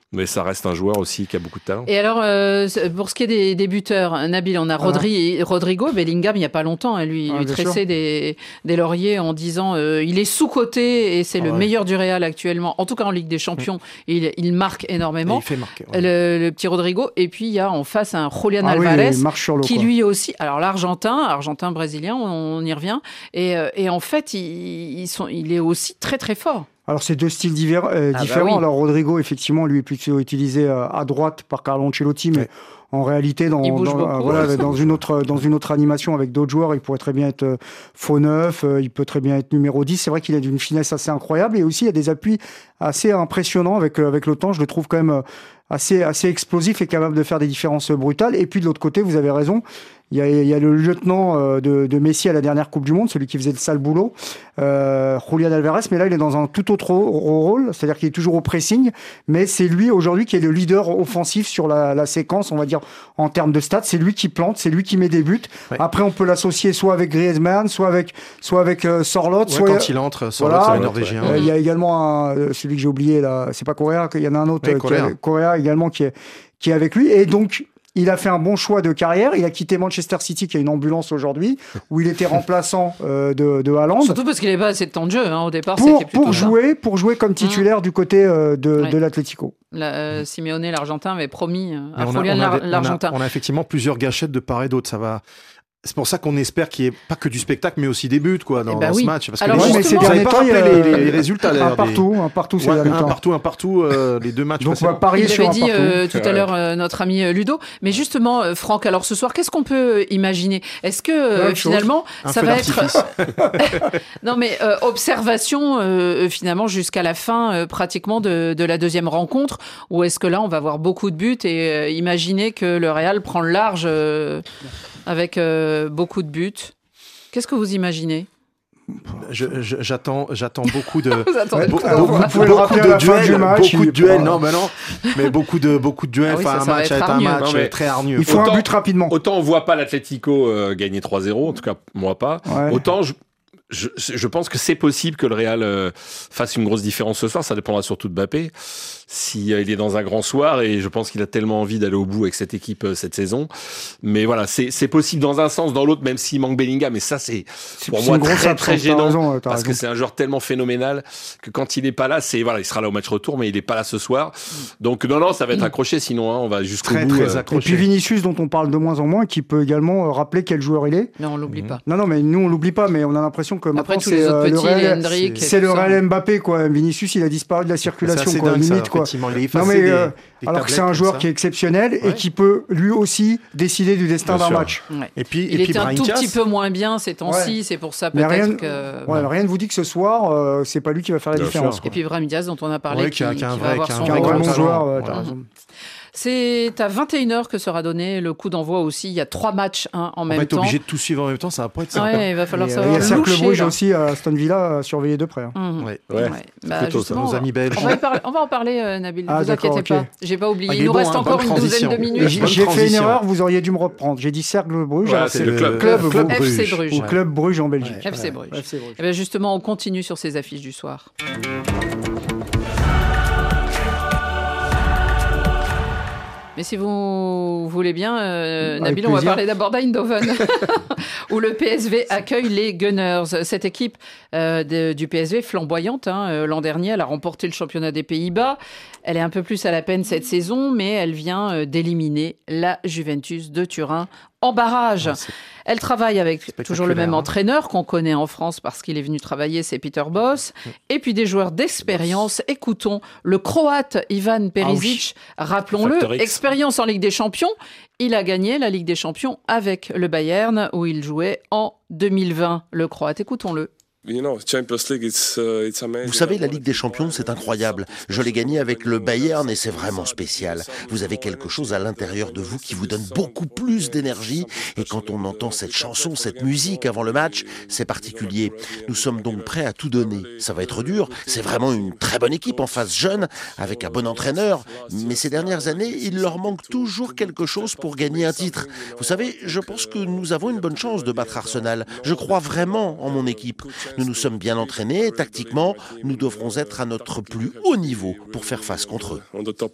Mais ça reste un joueur aussi qui a beaucoup de talent. Et alors, pour ce qui est des buteurs, Nabil, on a Rodrigo Bellingham, il n'y a pas longtemps, lui tressait des lauriers en disant il est sous-coté et c'est le meilleur du Real actuellement, en tout cas en Ligue des Champions. Il marque énormément. Et il fait marquer. Le petit Rodrigo. Et puis, il y a en face un Julián Álvarez qui lui aussi... Alors, l'Argentin-Brésilien, on y revient. Et en fait, il est aussi très, très fort. Alors, c'est deux styles différents. Alors, Rodrigo, effectivement, lui est plutôt utilisé à droite par Carlo Ancelotti, mais en réalité, dans une autre animation avec d'autres joueurs, il pourrait très bien être faux neuf, il peut très bien être numéro 10. C'est vrai qu'il a d'une finesse assez incroyable et aussi il a des appuis assez impressionnants avec le temps. Je le trouve quand même assez explosif et capable de faire des différences brutales. Et puis, de l'autre côté, vous avez raison, il y a le lieutenant de Messi à la dernière Coupe du Monde, celui qui faisait le sale boulot, Julián Álvarez, mais là il est dans un tout autre rôle, c'est-à-dire qu'il est toujours au pressing, mais c'est lui aujourd'hui qui est le leader offensif sur la séquence, on va dire en termes de stats, c'est lui qui plante, c'est lui qui met des buts. Ouais. Après on peut l'associer soit avec Griezmann, soit avec Sorloth, quand il entre, Sorloth c'est le Norvégien. Il y a également celui que j'ai oublié là, c'est pas Correa, il y en a un autre, Correa également qui est avec lui, et donc il a fait un bon choix de carrière. Il a quitté Manchester City, qui a une ambulance aujourd'hui, où il était remplaçant de Haaland. Surtout parce qu'il n'avait pas assez de temps de jeu au départ. Pour jouer comme titulaire du côté de l'Atlético. Simeone, l'Argentin, avait promis à Julián l'Argentin. On a effectivement plusieurs gâchettes de part et d'autre. Ça va. C'est pour ça qu'on espère qu'il n'y ait pas que du spectacle, mais aussi des buts dans ce match. Parce que vous n'avez pas rappelé les résultats. Un partout, les deux matchs. Donc on va parier sur un partout. Il avait dit tout à l'heure notre ami Ludo. Mais justement, Franck, alors ce soir, qu'est-ce qu'on peut imaginer ? Est-ce que finalement, ça va être... Non mais observation finalement jusqu'à la fin pratiquement de la deuxième rencontre, ou est-ce que là, on va avoir beaucoup de buts et imaginer que le Real prend le large avec beaucoup de buts. Qu'est-ce que vous imaginez ? J'attends beaucoup de duels. Non, mais beaucoup de duels. Un match va être un match très hargneux. Il faut un but rapidement. Autant on voit pas l'Atlético gagner 3-0, en tout cas moi pas. Ouais. Autant je pense que c'est possible que le Real fasse une grosse différence ce soir. Ça dépendra surtout de Mbappé. Si il est dans un grand soir, et je pense qu'il a tellement envie d'aller au bout avec cette équipe cette saison. Mais voilà, c'est possible dans un sens, dans l'autre, même s'il manque Bellingham. Mais ça, c'est pour moi très gênant, parce que c'est un joueur tellement phénoménal que quand il est pas là, il sera là au match retour, mais il est pas là ce soir. Donc non, ça va être accroché. Sinon, on va jusqu'au bout. Très accroché. Et puis Vinicius, dont on parle de moins en moins, qui peut également rappeler quel joueur il est. Non, on l'oublie pas. Non, mais nous on l'oublie pas, mais on a l'impression que maintenant c'est le Real Mbappé, quoi. Vinicius, il a disparu de la circulation, quoi. Limite, quoi. Alors que c'est un joueur qui est exceptionnel et qui peut lui aussi décider du destin d'un match. Ouais. Il était un tout petit peu moins bien ces temps-ci, c'est pour ça peut-être que... rien ne vous dit que ce soir, c'est pas lui qui va faire la différence. Et puis Brahim Diaz, dont on a parlé, qui va avoir son vrai bon joueur. T'as raison. C'est à 21h que sera donné le coup d'envoi aussi. Il y a 3 matchs en même temps. On va être obligé de tout suivre en même temps, ça va pas être simple. Ouais, il va falloir savoir. Il y a Cercle Bruges aussi à Aston Villa à surveiller de près. Plutôt ça, nos amis belges. On va en parler, Nabil. Ne vous inquiétez pas. J'ai pas oublié. Il nous reste encore une douzaine de minutes. J'ai fait une erreur, vous auriez dû me reprendre. J'ai dit Cercle Bruges. C'est le club FC Bruges. Au club Bruges en Belgique. FC Bruges. Et bien justement, on continue sur ces affiches du soir. Mais si vous voulez bien, Nabil, on va parler d'abord d'Eindhoven, où le PSV accueille les Gunners. Cette équipe du PSV flamboyante, l'an dernier, elle a remporté le championnat des Pays-Bas. Elle est un peu plus à la peine cette saison, mais elle vient d'éliminer la Juventus de Turin en barrage. Elle travaille avec toujours le même entraîneur qu'on connaît en France parce qu'il est venu travailler, c'est Peter Bosz. Et puis des joueurs d'expérience. Écoutons le Croate Ivan Perisic, rappelons-le, expérience en Ligue des Champions. Il a gagné la Ligue des Champions avec le Bayern où il jouait en 2020. Le Croate, écoutons-le. Vous savez, la Ligue des Champions, c'est incroyable. Je l'ai gagné avec le Bayern et c'est vraiment spécial. Vous avez quelque chose à l'intérieur de vous qui vous donne beaucoup plus d'énergie. Et quand on entend cette chanson, cette musique avant le match, c'est particulier. Nous sommes donc prêts à tout donner. Ça va être dur. C'est vraiment une très bonne équipe en face jeune, avec un bon entraîneur. Mais ces dernières années, il leur manque toujours quelque chose pour gagner un titre. Vous savez, je pense que nous avons une bonne chance de battre Arsenal. Je crois vraiment en mon équipe. Nous nous sommes bien entraînés et tactiquement, nous devrons être à notre plus haut niveau pour faire face contre eux.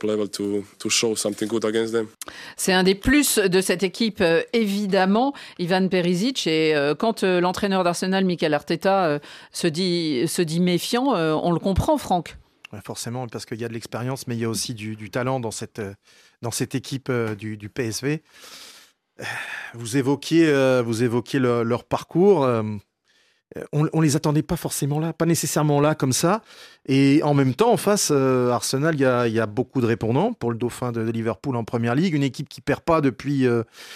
C'est un des plus de cette équipe, évidemment, Ivan Perisic. Et quand l'entraîneur d'Arsenal, Mikel Arteta, se dit méfiant, on le comprend, Franck. Ouais, forcément, parce qu'il y a de l'expérience, mais il y a aussi du talent dans cette équipe du PSV. Vous évoquiez leur parcours. On les attendait pas forcément là, pas nécessairement là comme ça. Et en même temps, en face, Arsenal, il y a beaucoup de répondants pour le dauphin de Liverpool en Première Ligue. Une équipe qui perd pas depuis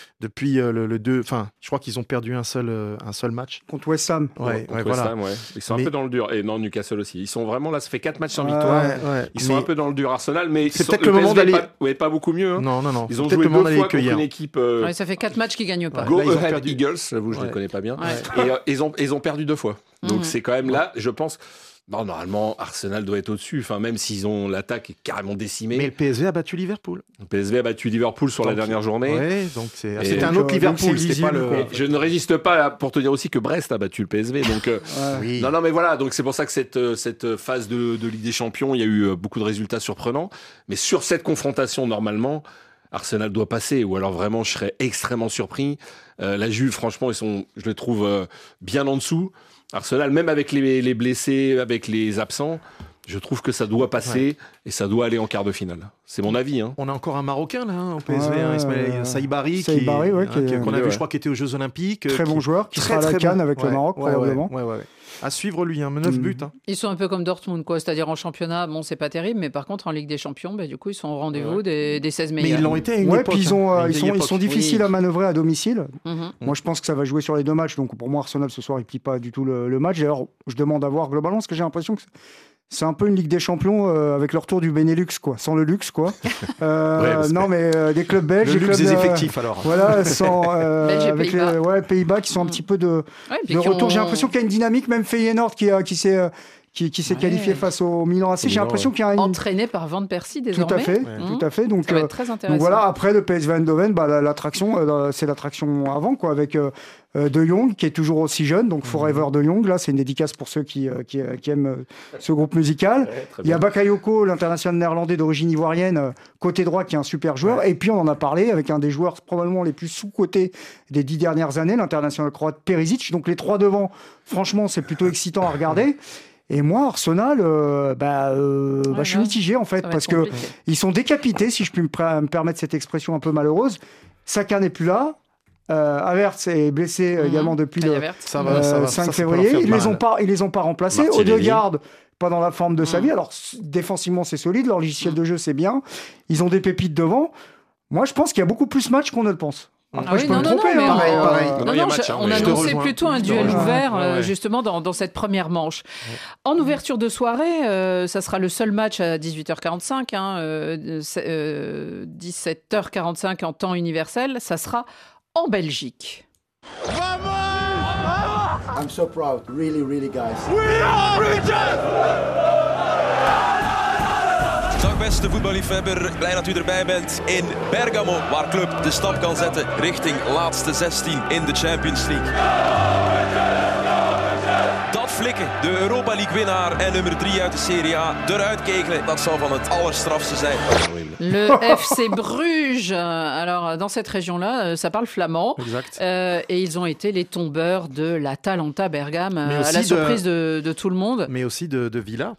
le 2. Enfin, je crois qu'ils ont perdu un seul match. Contre West Ham. Contre West Ham, ouais. Ils sont un peu dans le dur. Et non, Newcastle aussi. Ils sont vraiment là, ça fait 4 matchs sans victoire. Ils sont un peu dans le dur. Arsenal, mais c'est peut-être le moment d'aller. Pas beaucoup mieux. Hein. Non. Ils ont joué 2 fois contre une équipe. Ça fait 4 matchs qu'ils gagnent pas. Go Ahead Eagles, j'avoue, je ne les connais pas bien. Et ils ont perdu 2 fois. Donc c'est quand même là, je pense. Non, normalement, Arsenal doit être au-dessus. Enfin, même s'ils ont l'attaque est carrément décimée. Mais le PSV a battu Liverpool. Le PSV a battu Liverpool sur la dernière journée. Oui, donc c'était un autre Liverpool. C'était pas le. Je ne résiste pas pour te dire aussi que Brest a battu le PSV. Donc, oui. Non, mais voilà. Donc c'est pour ça que cette phase de Ligue des Champions, il y a eu beaucoup de résultats surprenants. Mais sur cette confrontation, normalement, Arsenal doit passer. Ou alors vraiment, je serais extrêmement surpris. La Juve, franchement, je les trouve bien en dessous. Arsenal, même avec les blessés, avec les absents, je trouve que ça doit passer et ça doit aller en quart de finale. C'est mon avis. Hein. On a encore un Marocain là au PSV, Ismaël Saïbari, qu'on a vu, je crois, qui était aux Jeux Olympiques. Très bon joueur, qui sera à la CAN avec le Maroc probablement. À suivre lui, 9 buts. Hein. Ils sont un peu comme Dortmund, quoi. C'est-à-dire en championnat, bon, c'est pas terrible, mais par contre en Ligue des Champions, du coup, ils sont au rendez-vous des 16 meilleurs. Mais ils l'ont été à une époque. Puis ils sont difficiles à manœuvrer à domicile. Moi, je pense que ça va jouer sur les 2 matchs. Donc pour moi, Arsenal ce soir, il plie pas du tout le match. D'ailleurs, je demande à voir globalement, parce que j'ai l'impression que c'est un peu une Ligue des Champions avec le retour du Benelux, quoi, sans le luxe, quoi. Non, mais des clubs belges, le luxe des effectifs, alors. Voilà, sans avec les Pays-Bas qui sont un petit peu de retour. J'ai l'impression qu'il y a une dynamique, même Feyenoord qui s'est qualifié face au Milan AC. J'ai l'impression qu'il y a entraîné par Van Persie désormais. Tout à fait. Donc, ça va être très intéressant. Donc voilà. Après le PSV Eindhoven, l'attraction, c'est l'attraction avant, quoi, avec De Jong qui est toujours aussi jeune. Donc Forever De Jong. Là, c'est une dédicace pour ceux qui aiment ce groupe musical. Il y a Bakayoko, l'international néerlandais d'origine ivoirienne, côté droit, qui est un super joueur. Et puis on en a parlé avec un des joueurs probablement les plus sous-cotés des 10 dernières années, l'international croate Perisic. Donc les 3 devant, franchement, c'est plutôt excitant à regarder. Et moi, Arsenal, je suis mitigé en fait, parce que ils sont décapités, si je puis me permettre cette expression un peu malheureuse. Saka n'est plus là. Havertz est blessé également depuis le 5 février. Ils les ont pas remplacés. Odegaard, pas dans la forme de sa vie. Alors défensivement, c'est solide. Leur logiciel de jeu, c'est bien. Ils ont des pépites devant. Moi, je pense qu'il y a beaucoup plus matchs qu'on ne le pense. Après, je peux me tromper. On annonçait plutôt un duel ouvert, justement, dans cette première manche. En ouverture de soirée, ça sera le seul match à 18h45, 17h45 en temps universel. Ça sera en Belgique. I'm so proud, really, really, guys. We are Rangers! Dag beste voetballiefhebber, blij dat u erbij bent in Bergamo, waar club de stap kan zetten richting laatste 16 in de Champions League. Dat flikken, de Europa League winnaar en nummer 3 uit de Serie A, eruit kegelen, dat zal van het allerstrafste zijn. Le FC Bruges, alors dans cette région-là, ça parle flamand. Exact. Et ils ont été les tombeurs de l'Atalanta Bergame, à la surprise de tout le monde. Mais aussi de Villa.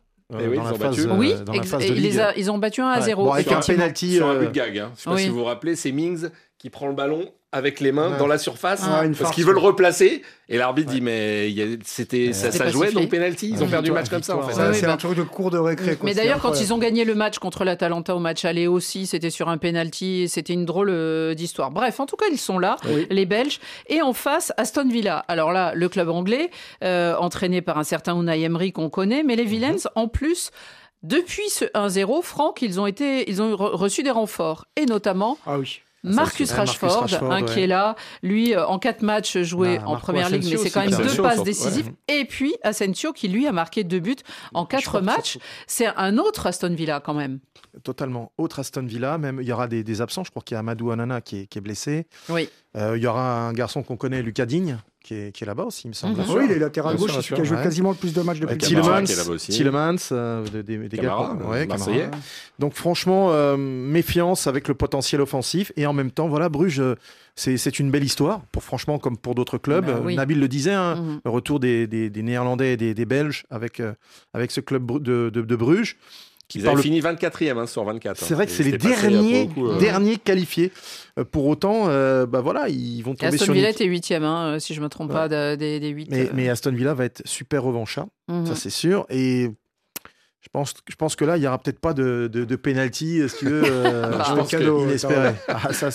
Ils ont battu 1-0. Bon, avec un penalty sur un but de gag. Je ne sais pas si vous vous rappelez, c'est Mings qui prend le ballon avec les mains dans la surface parce qu'ils veulent le replacer et l'arbitre dit mais ça jouait donc penalty, ils ont perdu le match comme ça en fait. C'est un truc de cours de récré. Mais d'ailleurs quand ils ont gagné le match contre l'Atalanta au match aller aussi, c'était sur un penalty, c'était une drôle d'histoire. Bref, en tout cas ils sont là, les Belges, et en face Aston Villa. Alors là, le club anglais entraîné par un certain Unai Emery qu'on connaît, mais les Villains en plus. Depuis ce 1-0, Franck, ils ont reçu des renforts et notamment Marcus Rashford, qui est là, lui en 4 matchs joués en Première Ligue, mais c'est quand même 2 passes décisives. Et puis Asensio qui lui a marqué 2 buts en 4 matchs. C'est un autre Aston Villa quand même. Totalement autre Aston Villa. Même il y aura des absents. Je crois qu'il y a Amadou Onana qui est blessé. Oui. Il y aura un garçon qu'on connaît, Lucas Digne, qui est là-bas aussi, il me semble. Oui, il est latéral gauche, c'est celui qui a joué quasiment le plus de matchs depuis Tillemans, des gars marseillais. Donc franchement, méfiance avec le potentiel offensif. Et en même temps, voilà, Bruges, c'est une belle histoire, franchement, comme pour d'autres clubs. Nabil le disait, le retour des Néerlandais et des Belges avec ce club de Bruges. Ils avaient fini 24e sur 24. C'est vrai que c'est les derniers qualifiés. Pour autant, voilà, ils vont tomber sur... Aston Villa était 8e, si je ne me trompe pas, des 8. Mais Aston Villa va être super revanchard, ça c'est sûr. Et je pense que là, il n'y aura peut-être pas de penalty, si tu veux, cadeau inespéré. Nabil ?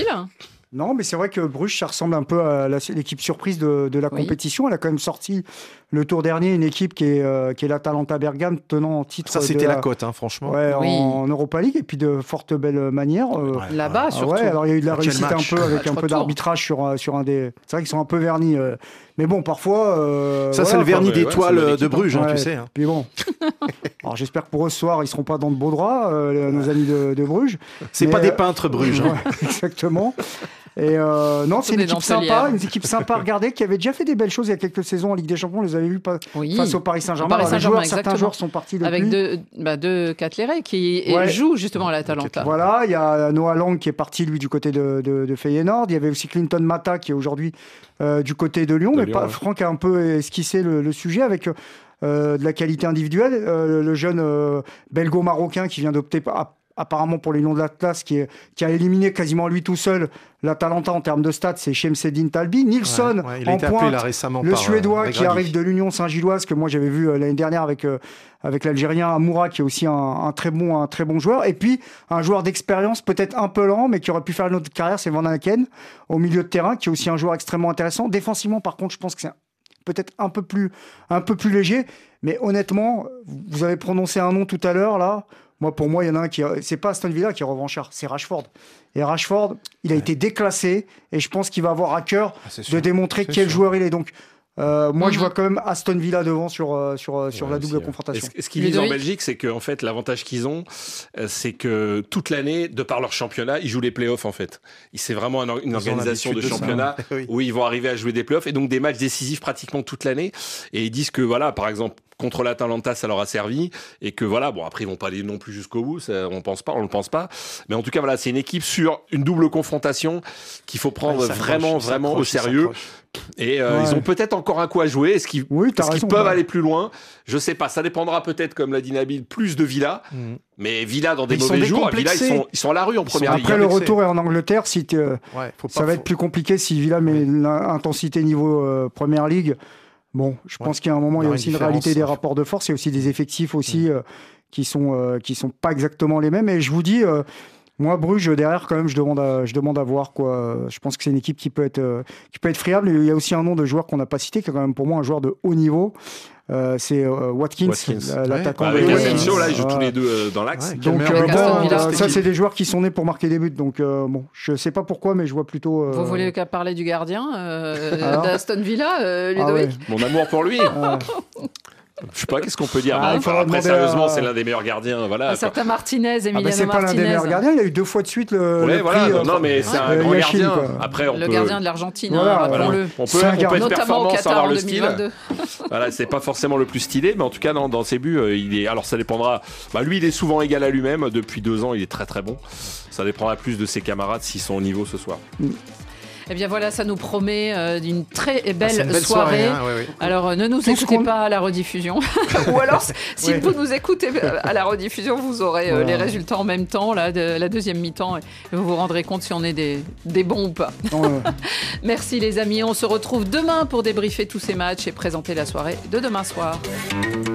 Non, mais c'est vrai que Bruges, ça ressemble un peu à l'équipe surprise de la compétition. Elle a quand même sorti le tour dernier une équipe qui est l'Atalanta Bergame, tenant en titre. Ça, c'était la cote, franchement. En Europa League, et puis de forte belle manière. Là-bas, surtout. Alors il y a eu de la réussite avec un peu d'arbitrage sur un des. C'est vrai qu'ils sont un peu vernis. Mais bon, parfois. C'est le vernis d'étoile de Bruges, tu sais. Puis bon. Alors j'espère que pour eux ce soir, ils seront pas dans de beaux draps, nos amis de Bruges. C'est pas des peintres Bruges. Exactement. Et non, c'est une équipe sympa à regarder, qui avait déjà fait des belles choses il y a quelques saisons en Ligue des Champions. On les avait vus face au Paris Saint-Germain. Certains joueurs sont partis depuis. Avec deux Catleray qui jouent justement à l'Atalanta. Voilà, il y a Noah Lang qui est parti lui du côté de Feyenoord. Il y avait aussi Clinton Mata qui est aujourd'hui du côté de Lyon. Franck a un peu esquissé le sujet avec de la qualité individuelle. Le jeune belgo-marocain qui vient d'opter apparemment pour les Lions de l'Atlas, qui a éliminé quasiment lui tout seul l'Atalanta en termes de stats, c'est Shemseddine Talbi. Nilsson en pointe, le Suédois qui arrive de l'Union Saint-Gilloise, que moi j'avais vu l'année dernière avec l'Algérien Amoura, qui est aussi un très bon joueur. Et puis un joueur d'expérience, peut-être un peu lent, mais qui aurait pu faire une autre carrière, c'est Van Aken, au milieu de terrain, qui est aussi un joueur extrêmement intéressant. Défensivement, par contre, je pense que c'est peut-être un peu plus léger. Mais honnêtement, vous avez prononcé un nom tout à l'heure, là. Pour moi, il y en a un c'est pas Aston Villa qui est revanchard, c'est Rashford. Et Rashford, il a été déclassé, et je pense qu'il va avoir à cœur de démontrer quel joueur il est. Donc, moi, je vois quand même Aston Villa devant sur la double confrontation. Ce qu'ils disent en Belgique, c'est qu'en fait, l'avantage qu'ils ont, c'est que toute l'année, de par leur championnat, ils jouent les playoffs, en fait. C'est vraiment une organisation de championnat où ils vont arriver à jouer des playoffs, et donc des matchs décisifs pratiquement toute l'année. Et ils disent que, voilà, par exemple, contre l'Atalanta, ça leur a servi, et que voilà, bon, après ils vont pas aller non plus jusqu'au bout, on le pense pas, mais en tout cas voilà, c'est une équipe sur une double confrontation qu'il faut prendre vraiment au sérieux. Et ils ont peut-être encore un coup à jouer. Est-ce qu'ils peuvent aller plus loin? Je sais pas, ça dépendra peut-être, comme l'a dit Nabil, plus de Villa. Mais Villa dans des mauvais jours, Villa ils sont à la rue en première ligue. Après le retour est en Angleterre, ça va être plus compliqué si Villa met l'intensité niveau Première Ligue. Bon, je pense qu'il y a un moment, il y a aussi une réalité des rapports de force, il y a aussi des effectifs aussi qui sont pas exactement les mêmes. Et je vous dis, moi, Bruges, derrière, quand même, je demande à voir, quoi. Je pense que c'est une équipe qui peut être friable. Et il y a aussi un nom de joueur qu'on n'a pas cité, qui est quand même pour moi un joueur de haut niveau. C'est Watkins. L'attaquant. Avec Asensio, là, ils jouent tous les deux dans l'axe. Donc, ça, c'est des joueurs qui sont nés pour marquer des buts. Donc, je sais pas pourquoi, mais je vois plutôt. Vous voulez parler du gardien d'Aston Villa, Ludovic? Mon amour pour lui. Je sais pas, qu'est-ce qu'on peut dire. Après, sérieusement, c'est l'un des meilleurs gardiens. Voilà. Un certain Martinez, Emiliano Martinez. C'est pas l'un des meilleurs gardiens. Il a eu 2 fois de suite le prix. Non, mais c'est un grand gardien. Après, le gardien de l'Argentine. On peut être performant sans avoir le style. Voilà, c'est pas forcément le plus stylé, mais en tout cas, dans ses buts, il est. Alors, ça dépendra. Lui, il est souvent égal à lui-même. Depuis 2 ans, il est très très bon. Ça dépendra plus de ses camarades s'ils sont au niveau ce soir. Eh bien voilà, ça nous promet d'une très belle soirée. Alors ne nous écoutez pas à la rediffusion. Ou alors, si vous nous écoutez à la rediffusion, vous aurez les résultats en même temps, là, de la deuxième mi-temps, et vous vous rendrez compte si on est des bons ou pas. Merci les amis, on se retrouve demain pour débriefer tous ces matchs et présenter la soirée de demain soir.